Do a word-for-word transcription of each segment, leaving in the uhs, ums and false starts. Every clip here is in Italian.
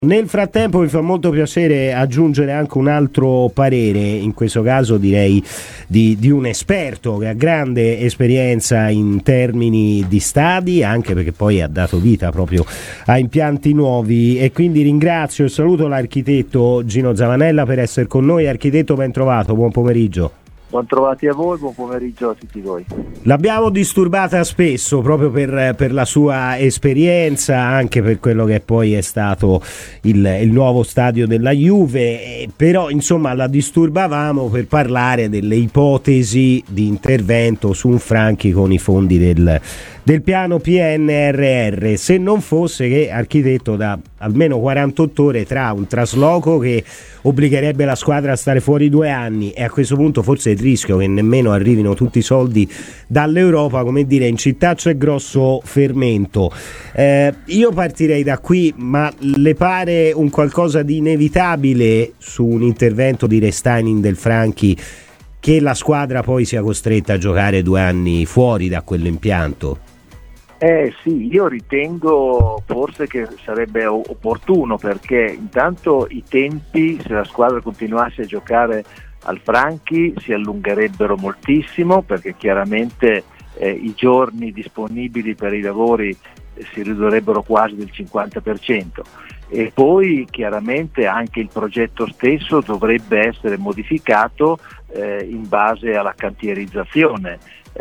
Nel frattempo mi fa molto piacere aggiungere anche un altro parere, in questo caso direi di, di un esperto che ha grande esperienza in termini di stadi, anche perché poi ha dato vita proprio a impianti nuovi, e quindi ringrazio e saluto l'architetto Gino Zavanella per essere con noi. Architetto, ben trovato, buon pomeriggio. Buon trovati a voi, buon pomeriggio a tutti voi. L'abbiamo disturbata spesso proprio per, per la sua esperienza, anche per quello che poi è stato il, il nuovo stadio della Juve, però insomma la disturbavamo per parlare delle ipotesi di intervento su un Franchi con i fondi del, del piano P N R R, se non fosse che, architetto, da almeno quarantotto ore tra un trasloco che obbligherebbe la squadra a stare fuori due anni e a questo punto forse il rischio che nemmeno arrivino tutti i soldi dall'Europa, come dire, in città c'è grosso fermento. Eh, io partirei da qui, ma le pare un qualcosa di inevitabile su un intervento di restyling del Franchi che la squadra poi sia costretta a giocare due anni fuori da quell'impianto? Eh sì, io ritengo forse che sarebbe opportuno, perché intanto i tempi, se la squadra continuasse a giocare al Franchi, si allungherebbero moltissimo, perché chiaramente eh, i giorni disponibili per i lavori eh, si ridurrebbero quasi del cinquanta per cento, e poi chiaramente anche il progetto stesso dovrebbe essere modificato eh, in base alla cantierizzazione.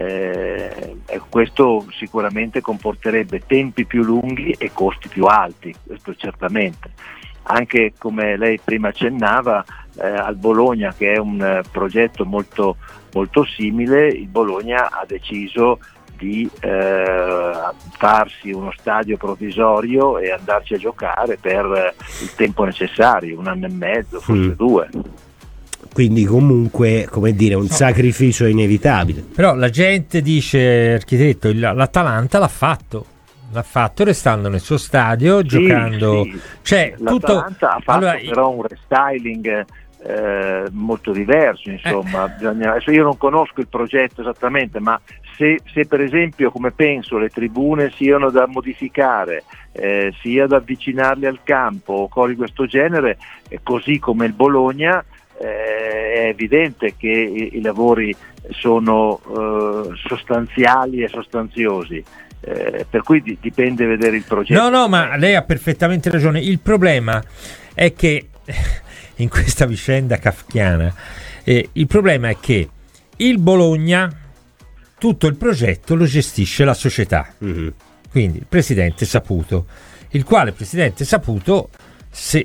Eh, questo sicuramente comporterebbe tempi più lunghi e costi più alti, questo certamente. Anche, come lei prima accennava, eh, al Bologna, che è un eh, progetto molto, molto simile, il Bologna ha deciso di eh, farsi uno stadio provvisorio e andarci a giocare per eh, il tempo necessario, un anno e mezzo, forse mm. due. Quindi comunque, come dire, un no. sacrificio inevitabile. Però la gente dice, architetto, il, l'Atalanta l'ha fatto, l'ha fatto restando nel suo stadio, sì, giocando. Sì. Cioè, L'Atalanta tutto... ha fatto allora, però un restyling eh, molto diverso, insomma. Eh. Bisogna... Adesso io non conosco il progetto esattamente, ma se, se per esempio, come penso, le tribune siano da modificare, eh, sia da avvicinarle al campo o cose di questo genere, eh, così come il Bologna, è evidente che i, i lavori sono uh, sostanziali e sostanziosi, eh, per cui di, dipende vedere il progetto. No, no, ma lei ha perfettamente ragione. Il problema è che in questa vicenda kafkiana, eh, il problema è che il Bologna, tutto il progetto lo gestisce la società, mm-hmm. quindi il presidente Saputo, il quale presidente Saputo, se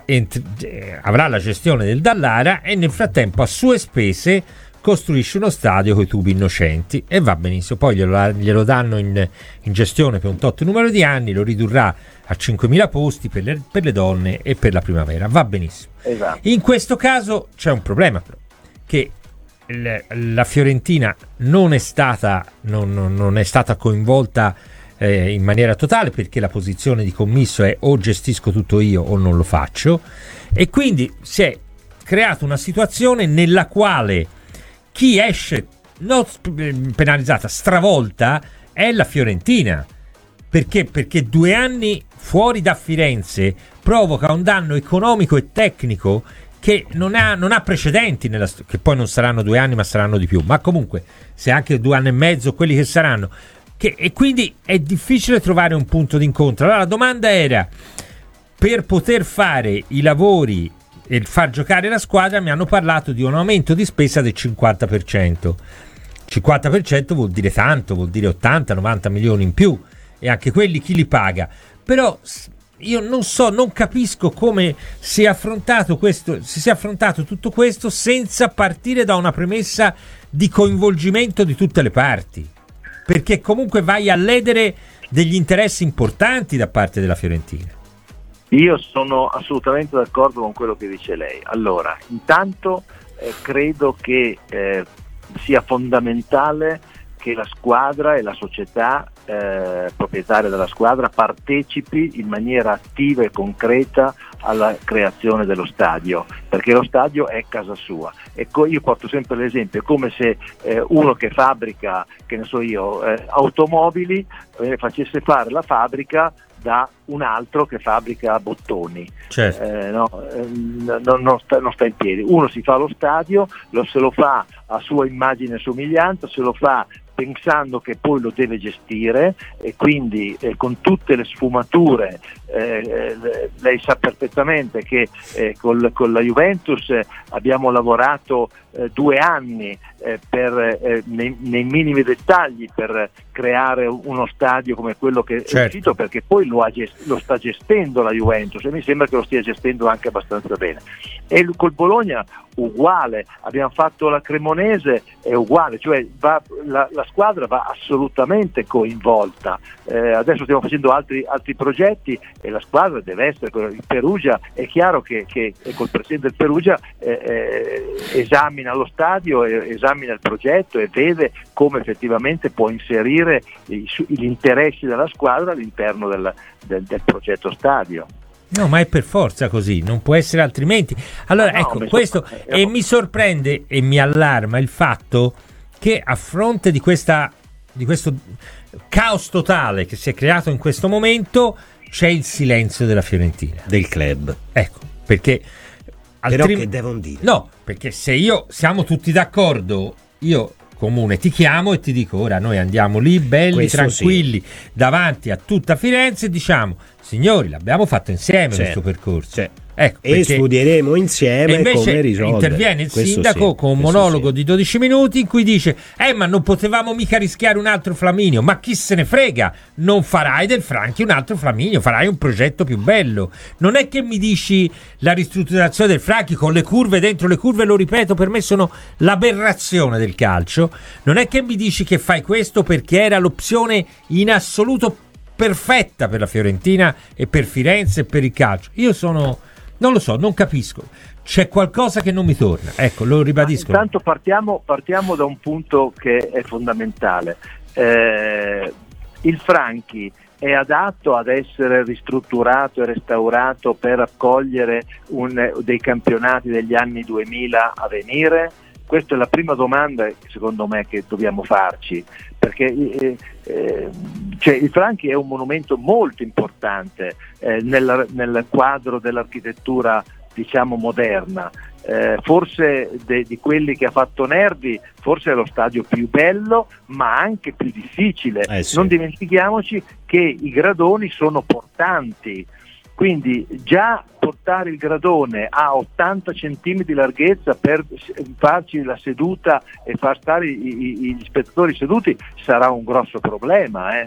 avrà la gestione del Dallara, e nel frattempo a sue spese costruisce uno stadio con i tubi innocenti, e va benissimo. Poi glielo, glielo danno in, in gestione per un tot numero di anni, lo ridurrà a cinquemila posti per le, per le donne e per la primavera, va benissimo. Esatto. In questo caso c'è un problema, però, che l, la Fiorentina non è stata non, non, non è stata coinvolta Eh, in maniera totale, perché la posizione di commisso è o gestisco tutto io o non lo faccio, e quindi si è creata una situazione nella quale chi esce non penalizzata, stravolta, è la Fiorentina. Perché? Perché due anni fuori da Firenze provoca un danno economico e tecnico che non ha, non ha precedenti, nella, che poi non saranno due anni ma saranno di più, ma comunque se anche due anni e mezzo quelli che saranno, Che, e quindi è difficile trovare un punto d'incontro. Allora la domanda era: per poter fare i lavori e far giocare la squadra, mi hanno parlato di un aumento di spesa del cinquanta per cento. cinquanta per cento vuol dire tanto, vuol dire ottanta novanta milioni in più, e anche quelli chi li paga? Però io non so, non capisco come si è affrontato questo, si sia affrontato tutto questo senza partire da una premessa di coinvolgimento di tutte le parti, perché comunque vai a ledere degli interessi importanti da parte della Fiorentina. Io sono assolutamente d'accordo con quello che dice lei. Allora, intanto eh, credo che eh, sia fondamentale che la squadra e la società eh, proprietaria della squadra partecipi in maniera attiva e concreta alla creazione dello stadio, perché lo stadio è casa sua. Ecco, io porto sempre l'esempio: è come se eh, uno che fabbrica, che ne so io, eh, automobili, eh, facesse fare la fabbrica da un altro che fabbrica bottoni. Certo. Eh, no, eh, non, non, sta, non sta in piedi. Uno si fa lo stadio, lo, se lo fa a sua immagine e somiglianza, se lo fa pensando che poi lo deve gestire, e quindi eh, con tutte le sfumature. Eh, lei sa perfettamente che eh, col, con la Juventus eh, abbiamo lavorato eh, due anni eh, per, eh, nei, nei minimi dettagli per creare uno stadio come quello che certo. è uscito, perché poi lo, ha gest- lo sta gestendo la Juventus e mi sembra che lo stia gestendo anche abbastanza bene. E col Bologna uguale, abbiamo fatto la Cremonese, è uguale, cioè va, la, la squadra va assolutamente coinvolta. Eh, adesso stiamo facendo altri, altri progetti e la squadra deve essere. Il Perugia, è chiaro che, che col presidente del Perugia eh, eh, esamina lo stadio, eh, esamina il progetto e vede come effettivamente può inserire i, gli interessi della squadra all'interno del, del, del progetto stadio. No, ma è per forza così, non può essere altrimenti. Allora, no, ecco, mi questo sorprende. e mi sorprende e mi allarma il fatto che a fronte di questa di questo caos totale che si è creato in questo momento c'è il silenzio della Fiorentina, del club. Ecco, perché però altrim- che devono dire? No, perché se io siamo tutti d'accordo, io Comune ti chiamo e ti dico ora noi andiamo lì belli, Questo tranquilli, sì. davanti a tutta Firenze e diciamo signori l'abbiamo fatto insieme certo, questo percorso, certo. Ecco, e perché... studieremo insieme e invece come risolvere. interviene il Questo sindaco sì, con un questo monologo sì. di dodici minuti in cui dice eh ma non potevamo mica rischiare un altro Flaminio, ma chi se ne frega, non farai del Franchi un altro Flaminio, farai un progetto più bello. Non è che mi dici la ristrutturazione del Franchi con le curve dentro le curve, lo ripeto, per me sono l'aberrazione del calcio. Non è che mi dici che fai questo perché era l'opzione in assoluto perfetta per la Fiorentina e per Firenze e per il calcio. Io sono, non lo so, non capisco, c'è qualcosa che non mi torna, ecco, lo ribadisco. Intanto partiamo, partiamo da un punto che è fondamentale. Eh, il Franchi è adatto ad essere ristrutturato e restaurato per accogliere un, dei campionati degli anni duemila a venire? Questa è la prima domanda, secondo me, che dobbiamo farci, perché eh, eh, cioè, il Franchi è un monumento molto importante eh, nel, nel quadro dell'architettura, diciamo, moderna. Eh, forse de, di quelli che ha fatto Nervi, forse è lo stadio più bello, ma anche più difficile. Eh sì. Non dimentichiamoci che i gradoni sono portanti. Quindi già portare il gradone a ottanta centimetri di larghezza per farci la seduta e far stare i, i, gli spettatori seduti sarà un grosso problema. Eh.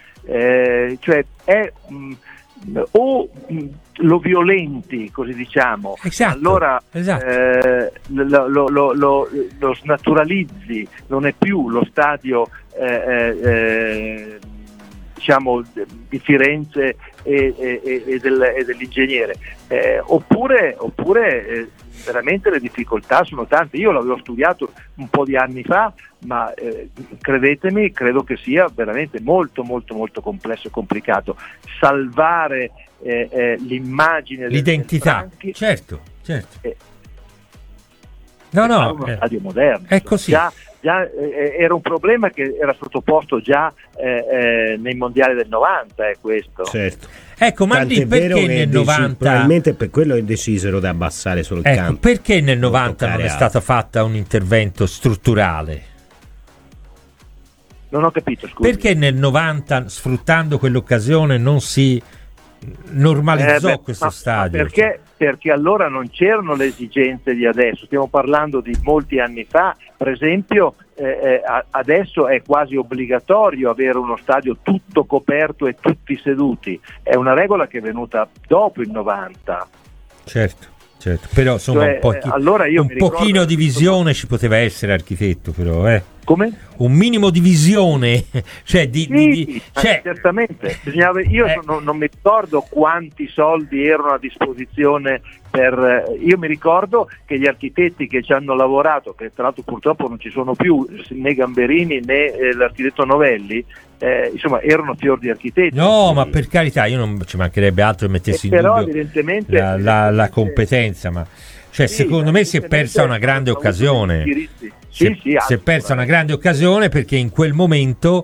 Eh, cioè è mh, o mh, lo violenti, così diciamo, esatto, allora esatto. Eh, lo, lo, lo, lo, lo snaturalizzi, non è più lo stadio eh, eh, eh, diciamo di Firenze e, e, e, del, e dell'ingegnere, eh, oppure, oppure eh, veramente le difficoltà sono tante. Io l'avevo studiato un po' di anni fa, ma eh, credetemi, credo che sia veramente molto molto molto complesso e complicato salvare eh, eh, l'immagine, l'identità, del Franchi, certo, certo. Eh, no no uno eh, stadio moderno, è così. Già, già eh, era un problema che era sottoposto già eh, eh, nei mondiali del novanta, è eh, questo. Certo. Ecco, ma lì perché nel deci- novanta probabilmente per quello che decisero di abbassare solo il ecco, campo. perché nel novanta non è alto. stata fatta un intervento strutturale? Non ho capito, scusi. Perché nel novanta, sfruttando quell'occasione, non si normalizzò Eh, beh, questo ma- stadio? ma perché, perché allora non c'erano le esigenze di adesso, stiamo parlando di molti anni fa. Per esempio eh, eh, adesso è quasi obbligatorio avere uno stadio tutto coperto e tutti seduti, è una regola che è venuta dopo il novanta. Certo, certo, però insomma Cioè, un, pochi- eh, allora io un mi ricordo- pochino di visione ci poteva essere, architetto, però eh. Come? Un minimo di visione, cioè di, Sì, di- di- eh, cioè, certamente. Bisognava, io Eh. non, non mi ricordo quanti soldi erano a disposizione per. eh, Io mi ricordo che gli architetti che ci hanno lavorato, che tra l'altro purtroppo non ci sono più, né Gamberini né eh, l'architetto Novelli, eh, insomma erano fior di architetti. no, ma per carità, io non ci mancherebbe altro che mettessi Eh, in però dubbio evidentemente la, la- la evidentemente- competenza, ma cioè Sì, secondo me si è evidentemente persa una grande hanno avuto occasione. dei indirizzi. Si è, Sì, sì, si è persa una grande occasione perché in quel momento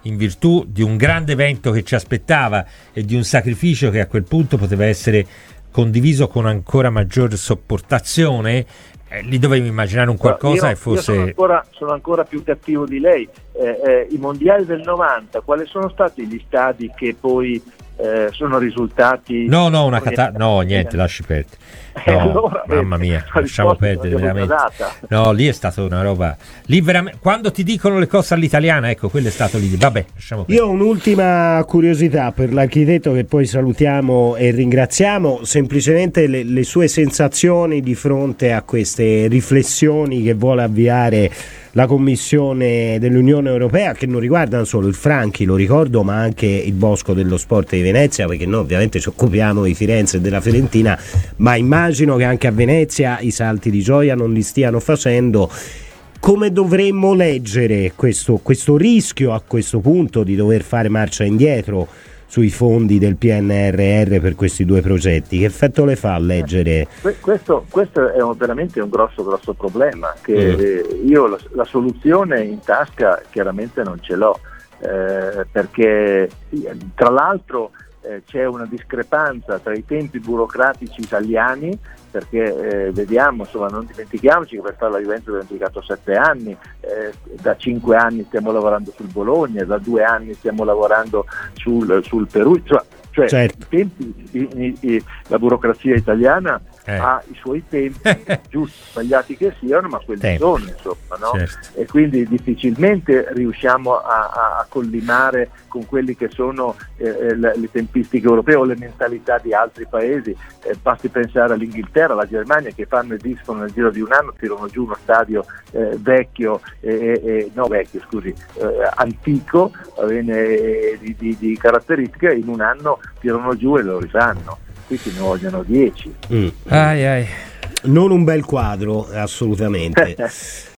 in virtù di un grande evento che ci aspettava e di un sacrificio che a quel punto poteva essere condiviso con ancora maggior sopportazione, eh, lì dovevi immaginare un qualcosa io, e fosse... Io sono ancora, sono ancora più cattivo di lei. Eh, eh, i mondiali del novanta, quali sono stati gli stadi che poi eh, sono risultati... No, no, una cata... no, niente, lasci perdere. No, allora, mamma mia, lasciamo perdere veramente. No, lì è stata una roba. Lì veramente, quando ti dicono le cose all'italiana, ecco, quello è stato lì. Vabbè, lasciamo perdere. Io ho un'ultima curiosità per l'architetto che poi salutiamo e ringraziamo, semplicemente le, le sue sensazioni di fronte a queste riflessioni che vuole avviare la Commissione dell'Unione Europea, che non riguardano solo il Franchi, lo ricordo, ma anche il Bosco dello Sport di Venezia, perché noi ovviamente ci occupiamo di Firenze e della Fiorentina, ma immagino che anche a Venezia i salti di gioia non li stiano facendo. Come dovremmo leggere questo, questo rischio a questo punto di dover fare marcia indietro sui fondi del P N R R per questi due progetti? Che effetto le fa a leggere? Questo, questo è un, veramente un grosso grosso problema, che Mm. eh, io la, la soluzione in tasca chiaramente non ce l'ho, eh, perché tra l'altro eh, c'è una discrepanza tra i tempi burocratici italiani, perché eh, vediamo, insomma, non dimentichiamoci che per fare la Juventus abbiamo impiegato sette anni, eh, da cinque anni stiamo lavorando sul Bologna, da due anni stiamo lavorando sul, sul Perù, cioè, cioè Certo. i tempi, i, i, i, la burocrazia italiana Eh. ha i suoi tempi, giusti, sbagliati che siano, ma quelli Tempi. sono, insomma, no? Certo. E quindi difficilmente riusciamo a, a, a collimare con quelli che sono eh, le, le tempistiche europee o le mentalità di altri paesi. Eh, basti pensare all'Inghilterra, alla Germania, che fanno e discono nel giro di un anno, tirano giù uno stadio eh, vecchio, eh, eh, no vecchio scusi, eh, antico, va bene, di, di, di caratteristiche, in un anno tirano giù e lo rifanno. Qui ce ne vogliono dieci. Mm. Ai ai. Non un bel quadro, assolutamente.